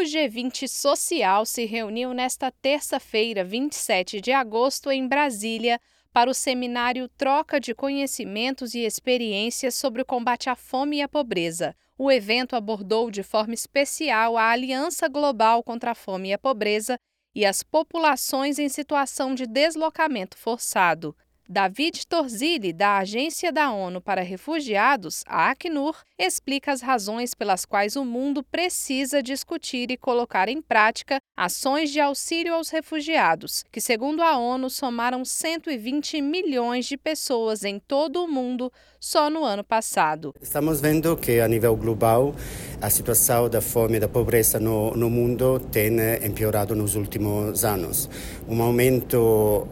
O G20 Social se reuniu nesta terça-feira, 27 de agosto, em Brasília, para o seminário Troca de Conhecimentos e Experiências sobre o Combate à Fome e à Pobreza. O evento abordou de forma especial a Aliança Global contra a Fome e a Pobreza e as populações em situação de deslocamento forçado. David Torzilli, da Agência da ONU para Refugiados, a Acnur, explica as razões pelas quais o mundo precisa discutir e colocar em prática ações de auxílio aos refugiados, que, segundo a ONU, somaram 120 milhões de pessoas em todo o mundo só no ano passado. Estamos vendo que, a nível global, a situação da fome e da pobreza no mundo tem empeorado nos últimos anos. Um aumento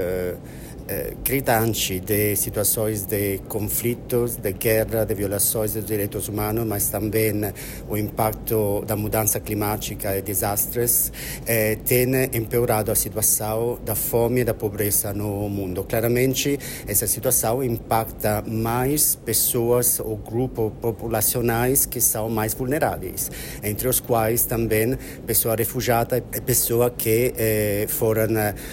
gritante de situações de conflitos, de guerra, de violações dos direitos humanos, mas também o impacto da mudança climática e desastres tem empeorado a situação da fome e da pobreza no mundo. Claramente, essa situação impacta mais pessoas ou grupos populacionais que são mais vulneráveis, entre os quais também pessoas refugiadas e pessoas que foram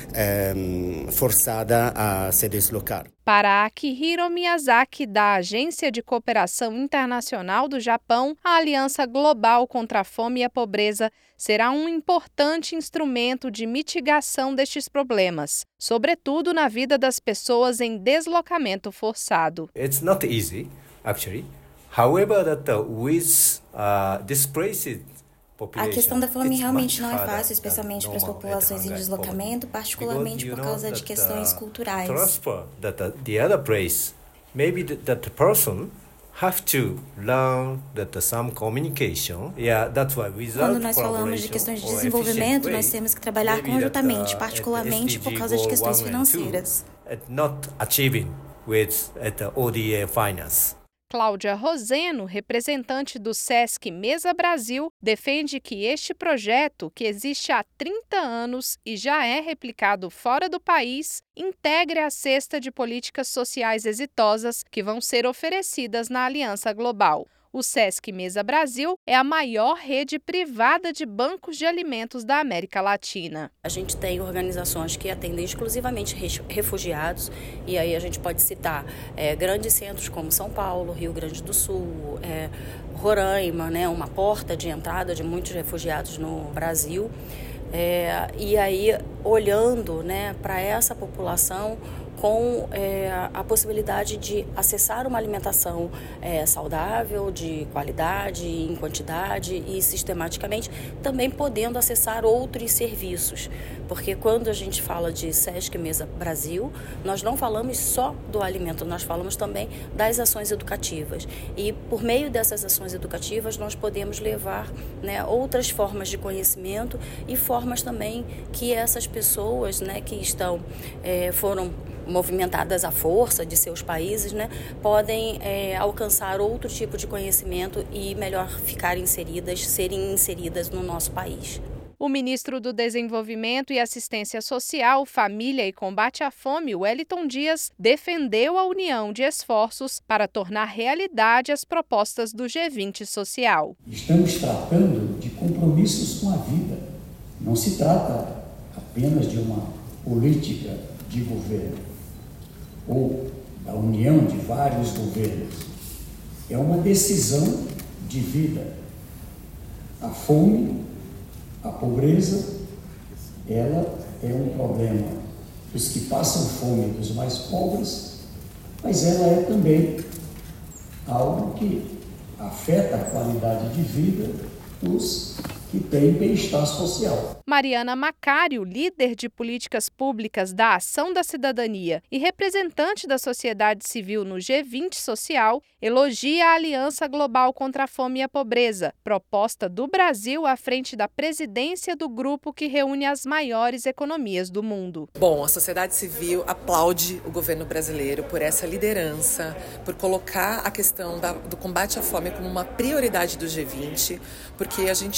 forçadas a se deslocar. Para Akihiro Miyazaki, da Agência de Cooperação Internacional do Japão, a Aliança Global contra a Fome e a Pobreza será um importante instrumento de mitigação destes problemas, sobretudo na vida das pessoas em deslocamento forçado. It's not easy, actually. However, with displaced a questão da fome realmente não é fácil, especialmente para as populações em deslocamento, particularmente por causa de questões culturais. The other place, maybe that person have to learn some communication. That's why Quando nós falamos de questões de desenvolvimento, nós temos que trabalhar conjuntamente, particularmente por causa de questões financeiras. Not achieving with ODA finance. Cláudia Roseno, representante do SESC Mesa Brasil, defende que este projeto, que existe há 30 anos e já é replicado fora do país, integre a cesta de políticas sociais exitosas que vão ser oferecidas na Aliança Global. O SESC Mesa Brasil é a maior rede privada de bancos de alimentos da América Latina. A gente tem organizações que atendem exclusivamente refugiados, e aí a gente pode citar grandes centros como São Paulo, Rio Grande do Sul, Roraima, né, uma porta de entrada de muitos refugiados no Brasil. E aí, olhando, né, para essa população com a possibilidade de acessar uma alimentação saudável, de qualidade, em quantidade e sistematicamente, também podendo acessar outros serviços. Porque quando a gente fala de SESC Mesa Brasil, nós não falamos só do alimento, nós falamos também das ações educativas. E por meio dessas ações educativas, nós podemos levar, né, outras formas de conhecimento e formas também que essas pessoas, né, que foram movimentadas à força de seus países, né, podem alcançar outro tipo de conhecimento e melhor serem inseridas no nosso país. O ministro do Desenvolvimento e Assistência Social, Família e Combate à Fome, Wellington Dias, defendeu a união de esforços para tornar realidade as propostas do G20 Social. Estamos tratando de compromissos com a vida. Não se trata apenas de uma política de governo ou da união de vários governos. É uma decisão de vida. A fome, a pobreza, ela é um problema dos que passam fome, dos mais pobres, mas ela é também algo que afeta a qualidade de vida dos que têm bem-estar social. Mariana Macário, líder de políticas públicas da Ação da Cidadania e representante da sociedade civil no G20 Social, elogia a Aliança Global contra a Fome e a Pobreza, proposta do Brasil à frente da presidência do grupo que reúne as maiores economias do mundo. Bom, a sociedade civil aplaude o governo brasileiro por essa liderança, por colocar a questão do combate à fome como uma prioridade do G20, porque a gente sabe que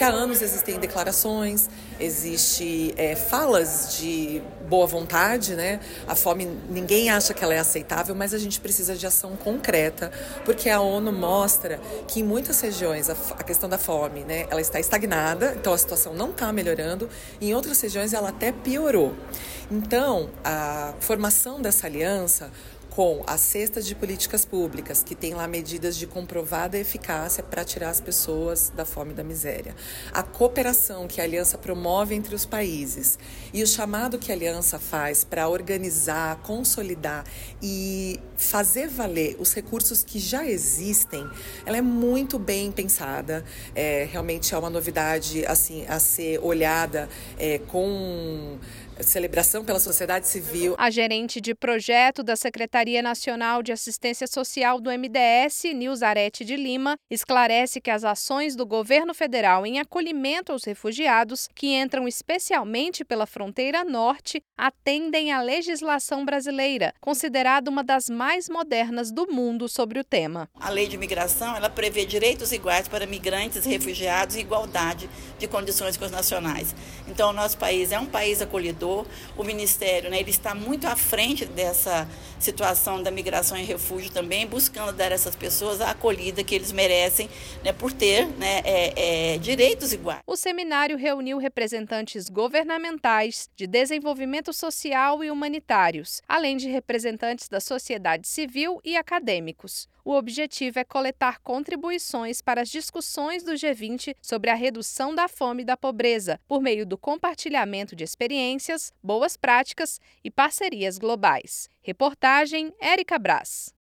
há anos existem declarações, existe falas de boa vontade, né? A fome, ninguém acha que ela é aceitável, mas a gente precisa de ação concreta, porque a ONU mostra que em muitas regiões a questão da fome, né, ela está estagnada, então a situação não está melhorando, em outras regiões ela até piorou. Então, a formação dessa aliança com as cestas de políticas públicas, que tem lá medidas de comprovada eficácia para tirar as pessoas da fome e da miséria. A cooperação que a aliança promove entre os países e o chamado que a aliança faz para organizar, consolidar e fazer valer os recursos que já existem, ela é muito bem pensada. Realmente é uma novidade assim, a ser olhada com celebração pela sociedade civil. A gerente de projeto da Secretaria Nacional de Assistência Social do MDS, Nilzarete de Lima, esclarece que as ações do governo federal em acolhimento aos refugiados, que entram especialmente pela fronteira norte, atendem à legislação brasileira, considerada uma das mais modernas do mundo sobre o tema. A lei de imigração, ela prevê direitos iguais para migrantes e refugiados e igualdade de condições com os nacionais. Então, o nosso país é um país acolhedor. O Ministério, né, ele está muito à frente dessa situação da migração e refúgio também, buscando dar a essas pessoas a acolhida que eles merecem, né, por ter, né, direitos iguais. O seminário reuniu representantes governamentais, de desenvolvimento social e humanitários, além de representantes da sociedade civil e acadêmicos. O objetivo é coletar contribuições para as discussões do G20 sobre a redução da fome e da pobreza, por meio do compartilhamento de experiências, boas práticas e parcerias globais. Reportagem Érica Brás.